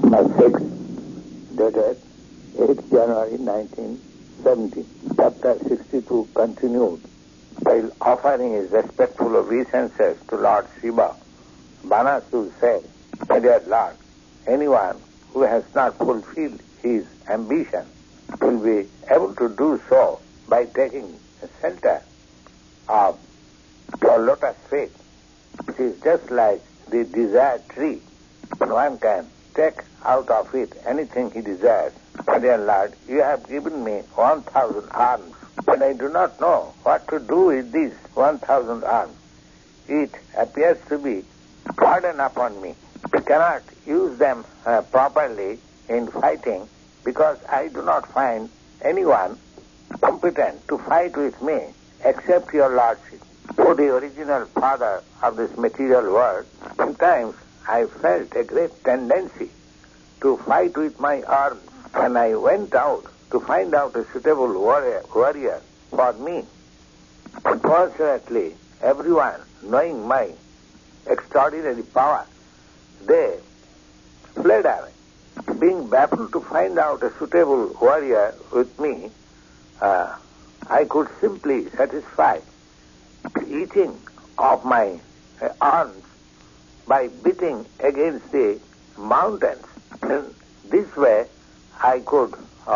6, dated 8 January 1970. Chapter 62 continued. While offering his respectful obeisances to Lord Shiva, Banasur said, "My dear Lord, anyone who has not fulfilled his ambition will be able to do so by taking shelter of your lotus feet. It is just like the desired tree. One can take out of it anything he desires. My dear Lord, you have given me 1,000 arms, but I do not know what to do with these 1,000 arms. It appears to be a burden upon me. I cannot use them properly in fighting because I do not find anyone competent to fight with me except your Lordship. O the original father of this material world, sometimes I felt a great tendency to fight with my arms when I went out to find out a suitable warrior for me. Unfortunately, everyone, knowing my extraordinary power, they fled away. Being baffled to find out a suitable warrior with me, I could simply satisfy the eating of my arms by beating against the mountains. In this way, I could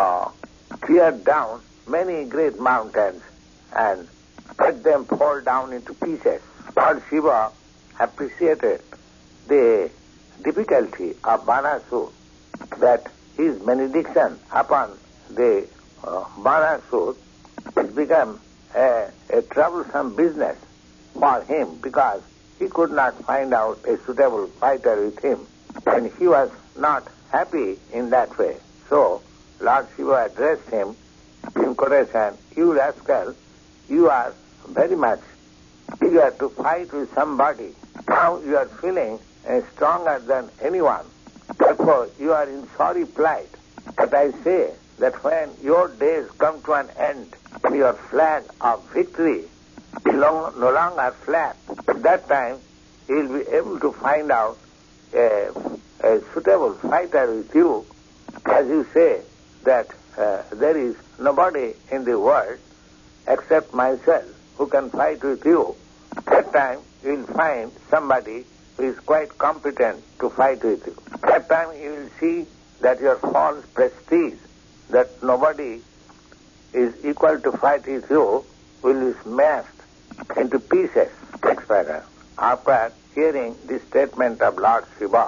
tear down many great mountains and let them fall down into pieces. Lord Shiva appreciated the difficulty of Banasur, that his benediction upon the Banasur has become a troublesome business for him because he could not find out a suitable fighter with him, and he was not happy in that way. So Lord Shiva addressed him in quotation, "You rascal, you are very much eager to fight with somebody. Now you are feeling stronger than anyone. Therefore you are in sorry plight. But I say that when your days come to an end, your flag of victory no longer flag, at that time you will be able to find out a suitable fighter with you. As you say that there is nobody in the world except myself who can fight with you. At that time you will find somebody who is quite competent to fight with you. At that time you will see that your false prestige, that nobody is equal to fight with you, will be smashed into pieces." Next paragraph. After hearing this statement of Lord Shiva,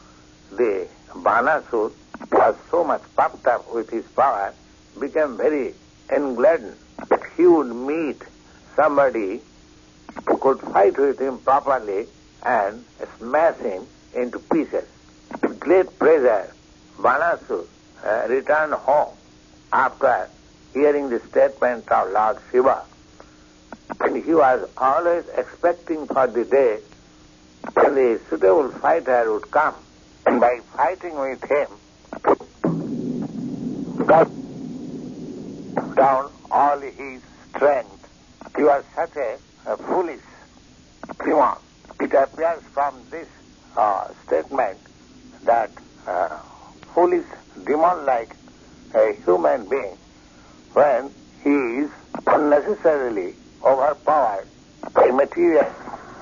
the Banasur was so much puffed up with his power, became very engladdened that he would meet somebody who could fight with him properly and smash him into pieces. With great pleasure, Banasur returned home after hearing the statement of Lord Shiva. And he was always expecting for the day when the suitable fighter would come, and by fighting with him, got down all his strength. He was such a foolish demon. It appears from this statement that foolish demon like a human being, when he is unnecessarily overpowered by material,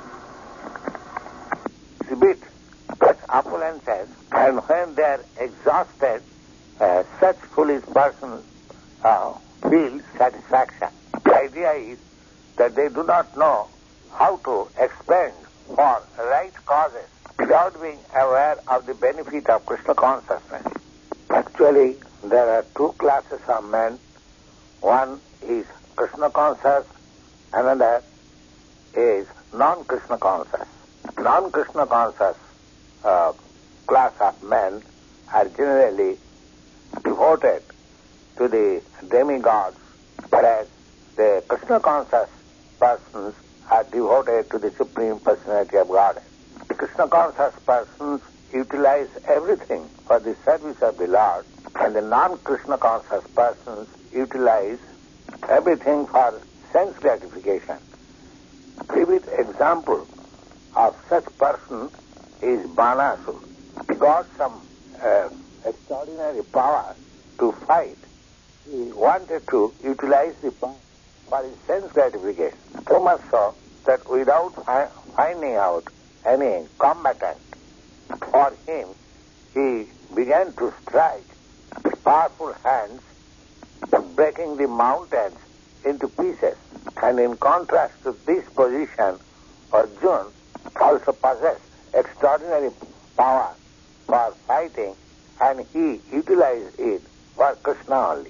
exhibit such opulences, and when they are exhausted, such foolish persons feel satisfaction. The idea is that they do not know how to expend for right causes without being aware of the benefit of Krishna consciousness. Actually, there are two classes of men. One is Krishna conscious, another is non-Krishna conscious. Non-Krishna conscious class of men are generally devoted to the demigods, whereas the Krishna conscious persons are devoted to the Supreme Personality of Godhead. The Krishna conscious persons utilize everything for the service of the Lord, and the non-Krishna conscious persons utilize everything for sense gratification. Vivid example of such person is Banasur. He got some extraordinary power to fight. He wanted to utilize the power for his sense gratification. So much so that without finding out any combatant for him, he began to strike with powerful hands, breaking the mountains into pieces. And in contrast to this position, Arjuna also possessed extraordinary power for fighting, and he utilized it for Krishna only.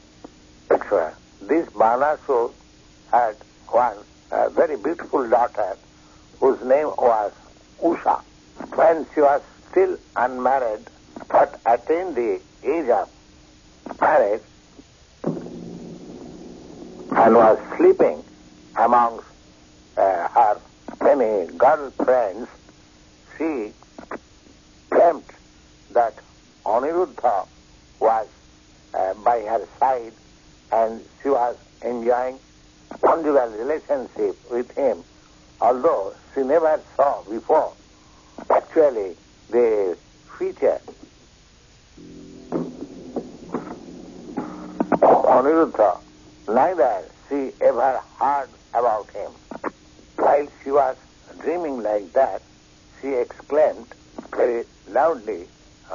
This Banasur had one very beautiful daughter whose name was Usha. When she was still unmarried but attained the age of marriage and was sleeping amongst her many girlfriends, she dreamt that Aniruddha was by her side and she was enjoying conjugal relationship with him, although she never saw before actually the feature of Aniruddha. Neither she ever heard about him. While she was dreaming like that, she exclaimed very loudly,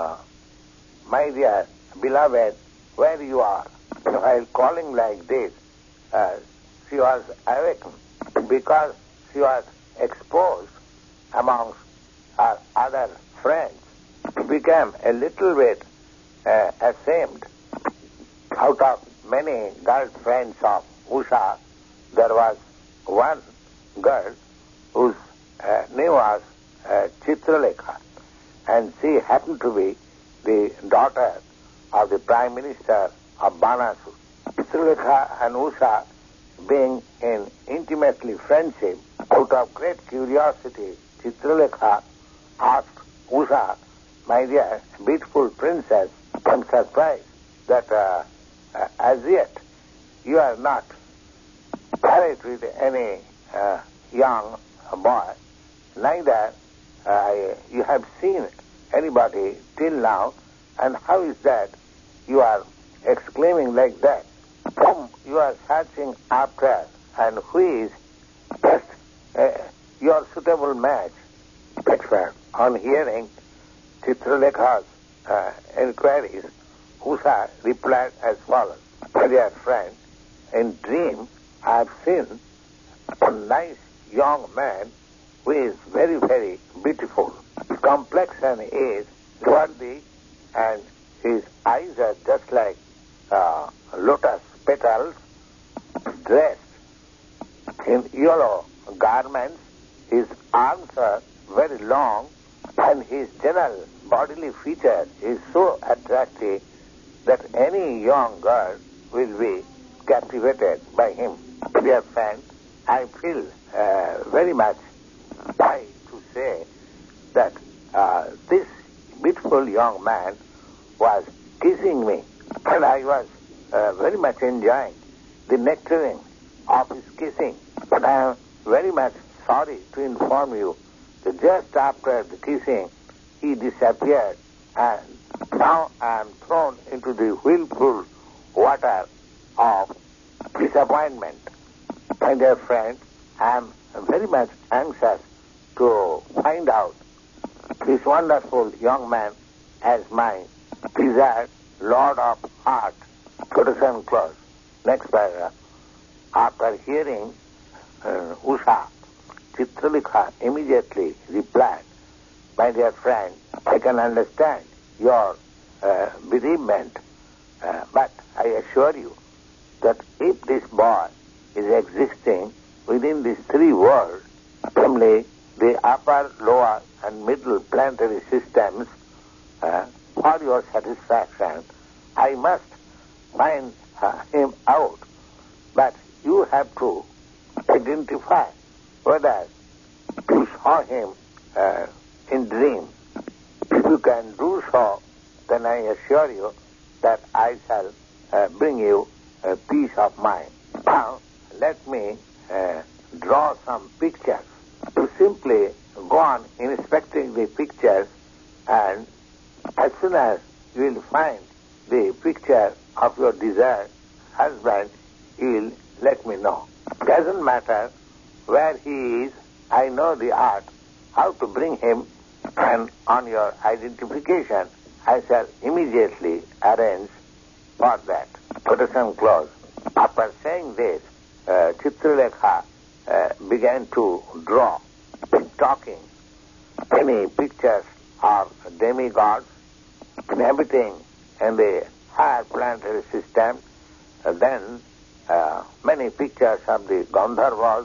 "My dear beloved, where you are?" While calling like this, she was awakened because she was exposed amongst her other friends. She became a little bit ashamed. Out of many girlfriends of Usha, there was one girl whose name was Chitralekha, and she happened to be the daughter of the Prime Minister of Banasur. Chitralekha and Usha, being in intimately friendship, out of great curiosity, Chitralekha asked Usha, "My dear beautiful princess, I'm surprised that as yet you are not married with any young boy, neither you have seen anybody till now, and how is that you are exclaiming like that? Whom you are searching after, and who is just your suitable match?" On hearing Chitralekha's inquiries, Usha replied as follows: "My dear friend, in dream I have seen a nice young man who is very, very beautiful. His complexion is swarthy and his eyes are just like lotus petals, dressed in yellow garments. His arms are very long and his general bodily feature is so attractive that any young girl will be captivated by him. Dear friend, I feel very much shy to say that this beautiful young man was kissing me, and I was very much enjoying the nectaring of his kissing. But I am very much sorry to inform you that just after the kissing, he disappeared, and now I am thrown into the whirlpool water of disappointment. My dear friend, I am very much anxious to find out this wonderful young man as my desired Lord of Heart." Quotation close. Next paragraph. After hearing Usha, Chitralekha immediately replied, "My dear friend, I can understand your bereavement, but I assure you that if this boy is existing within these three worlds, namely the upper, lower, and middle planetary systems, for your satisfaction, I must find him out. But you have to identify whether you saw him in dream. If you can do so, then I assure you that I shall bring you peace of mind. Now, let me draw some pictures. You simply go on inspecting the pictures and As soon as you will find the picture of your desired husband, you will let me know. Doesn't matter where he is, I know the art, how to bring him, and on your identification, I shall immediately arrange for that. Quotation close. After saying this, Chitralekha began to draw, talking many pictures of demigods inhabiting in the higher planetary system, then many pictures of the Gandharvas,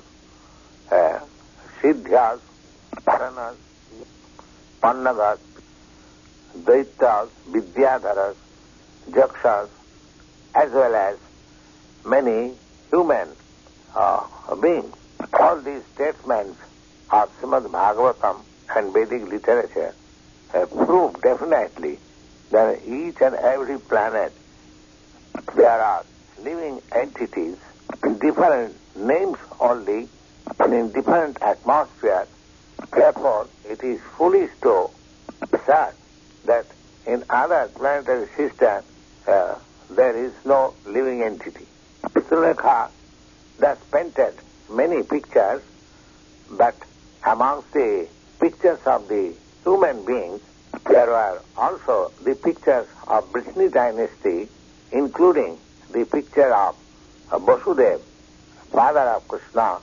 Siddhyas, Paranas, Pannagas, Daityas, Vidyadharas, Jakshas, as well as many human beings. All these statements of Srimad Bhagavatam and Vedic literature prove definitely that each and every planet there are living entities in different names only and in different atmospheres. Therefore, it is foolish to assert that in other planetary systems there is no living entity. Chitralekha thus painted many pictures, but amongst the pictures of the human beings, there were also the pictures of Vrishni dynasty, including the picture of Vasudeva, father of Krishna,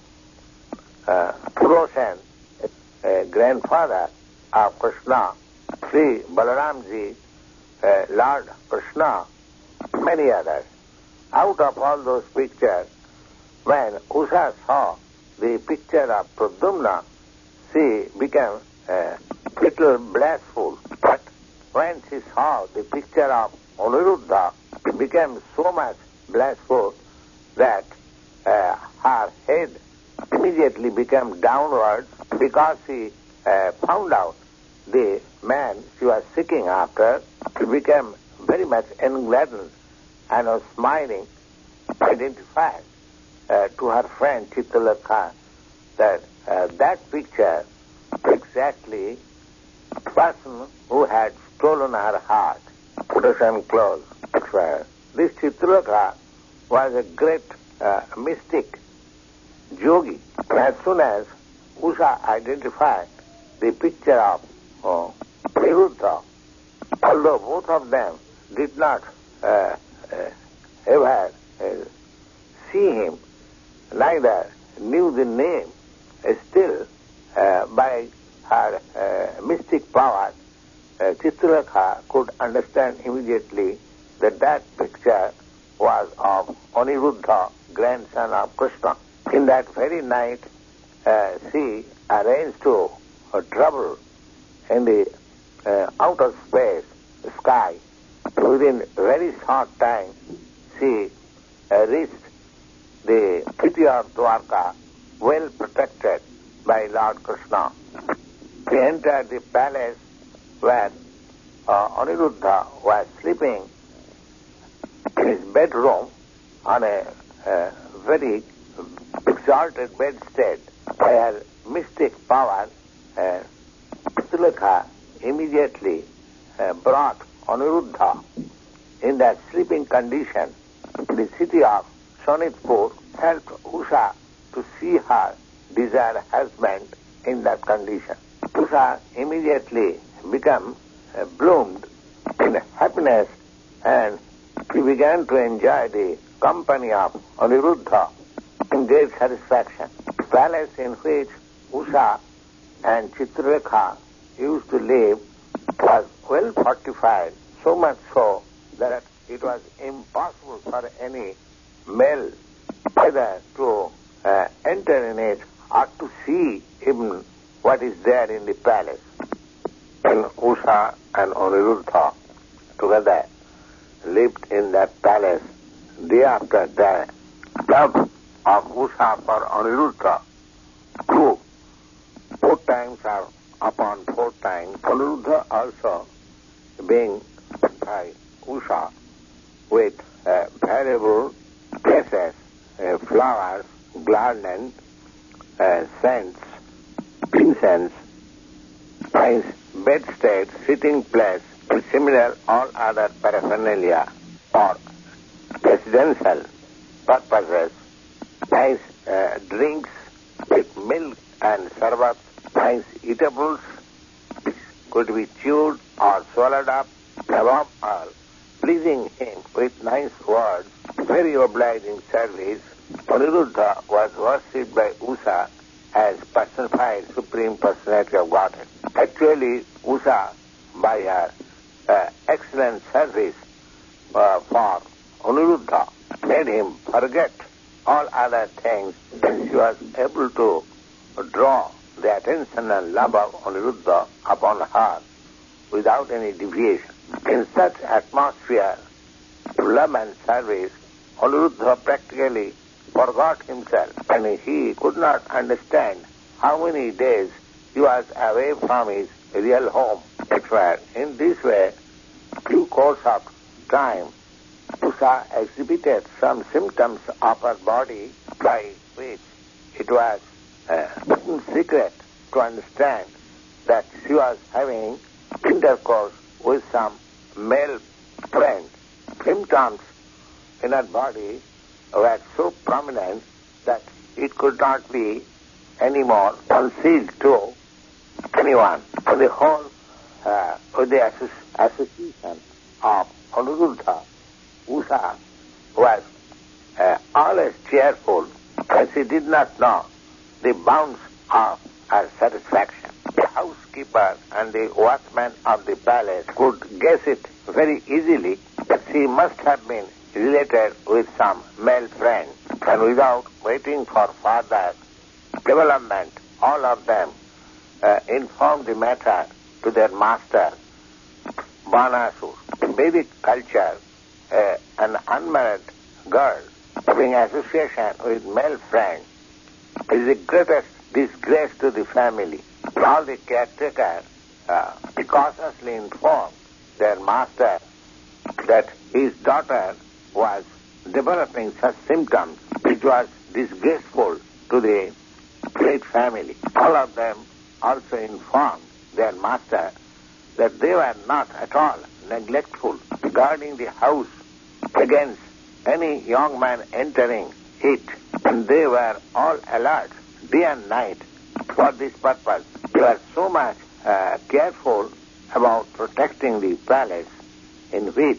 Purosan, grandfather of Krishna, Sri Balaramji, Lord Krishna, many others. Out of all those pictures, when Usha saw the picture of Pradyumna, she became a little blissful. But when she saw the picture of Aniruddha, she became so much blissful that her head immediately became downwards because she found out the man she was seeking after. She became very much engladdened and was smiling, identified to her friend Chitralekha that that picture exactly the person who had stolen her heart. Quotation close. This Chitralekha was a great mystic, yogi. As soon as Usha identified the picture of Aniruddha, although both of them did not ever see him, neither knew the name, still by her mystic power, Chitralekha could understand immediately that that picture was of Aniruddha, grandson of Krishna. In that very night, she arranged to travel in the outer space, sky. Within very short time, she reached the city of Dwarka, well protected by Lord Krishna. She entered the palace where Aniruddha was sleeping in his bedroom on a very exalted bedstead. By her mystic power, Chitralekha immediately brought Aniruddha in that sleeping condition to the city of Sonitpur, helped Usha to see her desired husband in that condition. Usha immediately became bloomed in happiness, and he began to enjoy the company of Aniruddha in great satisfaction. The palace in which Usha and Chitralekha used to live was well fortified, so much so that it was impossible for any male either to enter in it or to see even what is there in the palace. And Usha and Aniruddha together lived in that palace. Day after day, love of Usha for Aniruddha grew 4 times or upon 4 times. Aniruddha also being by Usha with variable dresses, flowers, garlands, scents, incense, nice bedstead, sitting place, Similar, all other paraphernalia or residential purposes, nice drinks with milk and sarbat, nice eatables, which could be chewed or swallowed up, above all, pleasing him with nice words, very obliging service. Aniruddha was worshipped by Usha as personified Supreme Personality of Godhead. Actually, Usha, by her excellent service for Aniruddha, made him forget all other things, and she was able to draw the attention and love of Aniruddha upon her without any deviation. In such atmosphere, love and service, Aniruddha practically forgot himself, and he could not understand how many days he was away from his real home. In this way, due course of time, Usha exhibited some symptoms of her body by which it was secret to understand that she was having intercourse with some male friend. Symptoms in her body were so prominent that it could not be anymore concealed to anyone. On the whole, with the association of Aniruddha, Usha was always cheerful, and she did not know the bounds of her satisfaction. The housekeeper and the watchman of the palace could guess it very easily that she must have been related with some male friend, and without waiting for further development, all of them informed the matter to their master, Banasur. In Vedic culture, an unmarried girl having association with male friend is the greatest disgrace to the family. All the caretakers cautiously informed their master that his daughter was developing such symptoms which was disgraceful to the great family. All of them also informed their master that they were not at all neglectful regarding the house against any young man entering it, and they were all alert day and night for this purpose. They were so much careful about protecting the palace in which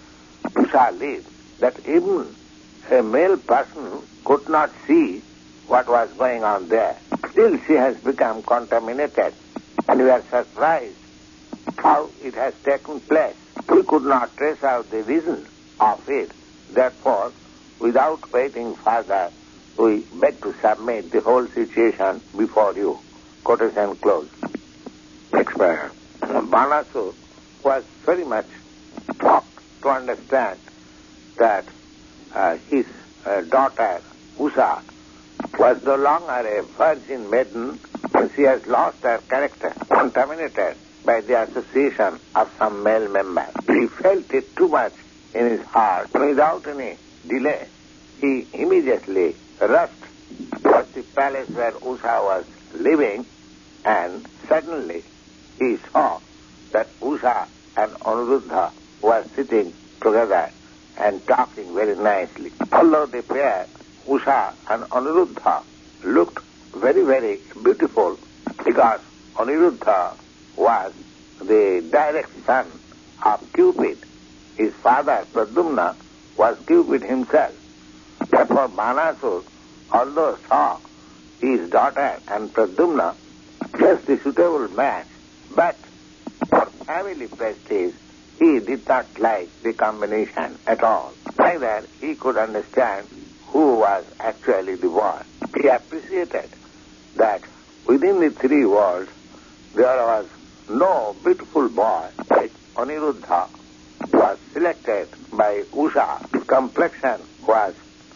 Usha lived that even a male person could not see what was going on there. Still she has become contaminated, and we are surprised how it has taken place. We could not trace out the reason of it. Therefore, without waiting further, we beg to submit the whole situation before you. Quotation closed. Next paragraph. Banasur was very much shocked to understand that his daughter, Usha, was no longer a virgin maiden, and she has lost her character, contaminated by the association of some male member. He felt it too much in his heart. Without any delay, he immediately rushed towards the palace where Usha was living, and suddenly he saw that Usha and Aniruddha were sitting together and talking very nicely. Although the pair, Usha and Aniruddha, looked very, very beautiful because Aniruddha was the direct son of Cupid. His father, Pradyumna, was Cupid himself. Therefore, Banasur, although saw his daughter and Pradyumna just the suitable match, but for family prestige, he did not like the combination at all. Neither he could understand who was actually the boy. He appreciated that within the three worlds there was no beautiful boy like Aniruddha was selected by Usha. His complexion was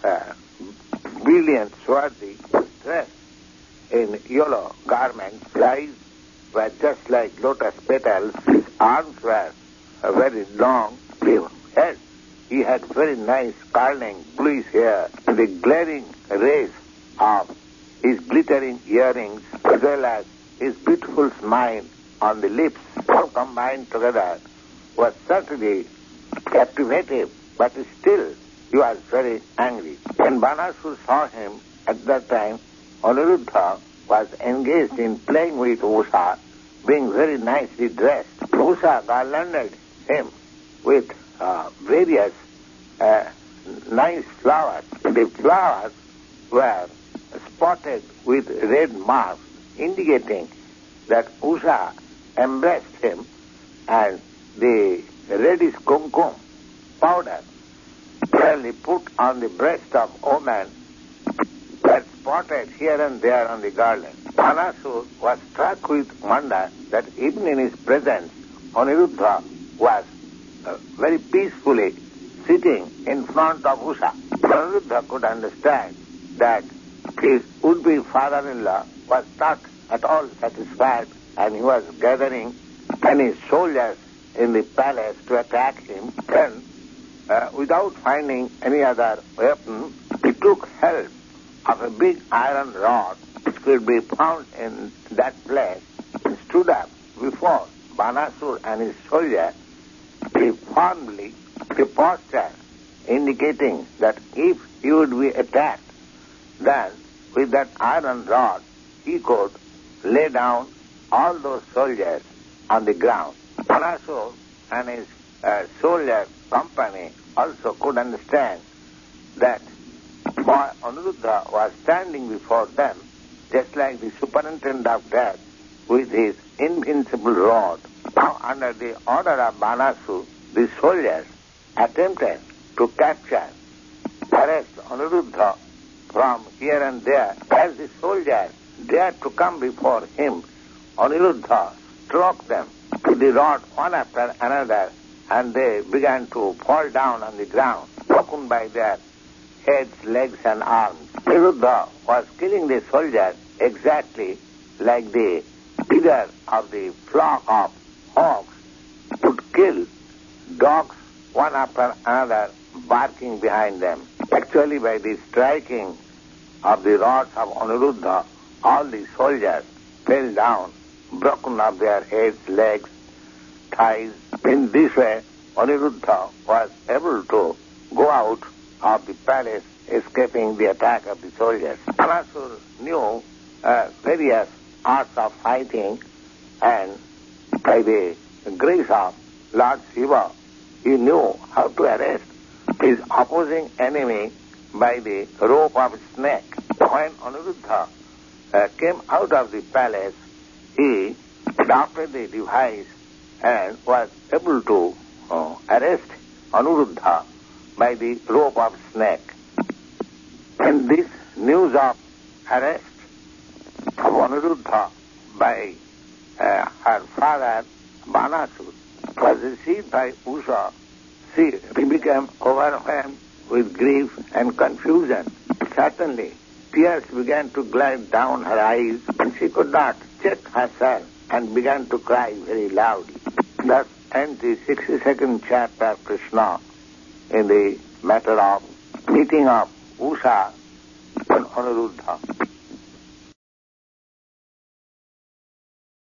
brilliant, swarthy, dressed in yellow garments. His eyes were just like lotus petals. His arms were very long. He had very nice curling bluish hair. The glaring rays of his glittering earrings, as well as his beautiful smile on the lips, all combined together was certainly captivated, but still he was very angry. When Banasur saw him at that time, Aniruddha was engaged in playing with Usha, being very nicely dressed. Usha garlanded him with various nice flowers. The flowers were spotted with red marks, indicating that Usha embraced him, and the reddish kumkum powder clearly put on the breast of woman were spotted here and there on the garland. Banasur was struck with wonder that even in his presence, Aniruddha was very peacefully sitting in front of Usha. Aniruddha could understand that his would-be father-in-law was not at all satisfied, and he was gathering many soldiers in the palace to attack him. Then, without finding any other weapon, he took help of a big iron rod which could be found in that place, and stood up before Banasur and his soldier. He firmly the posture, indicating that if he would be attacked, then with that iron rod he could lay down all those soldiers on the ground. Banasur and his soldier company also could understand that boy Aniruddha was standing before them just like the superintendent of death with his invincible rod. Now, under the order of Banasur, the soldiers attempted to capture, arrest Aniruddha from here and there. As the soldiers dared to come before him, Aniruddha struck them with the rod one after another, and they began to fall down on the ground, broken by their heads, legs and arms. Aniruddha was killing the soldiers exactly like the leader of the flock of hogs would kill dogs one after another, barking behind them. Actually, by the striking of the rods of Aniruddha, all the soldiers fell down, broken of their heads, legs, thighs. In this way, Aniruddha was able to go out of the palace, escaping the attack of the soldiers. Banasur knew various arts of fighting, and by the grace of Lord Shiva, he knew how to arrest his opposing enemy by the rope of a snake. When Aniruddha came out of the palace, he adopted the device and was able to arrest Aniruddha by the rope of snake. And this news of arrest of Aniruddha by her father Banasur was received by Usha. She became overwhelmed with grief and confusion. Certainly, tears began to glide down her eyes, and she could not check herself and began to cry very loudly. Thus ends the 62nd chapter of Krishna in the matter of meeting of Usha and Aniruddha.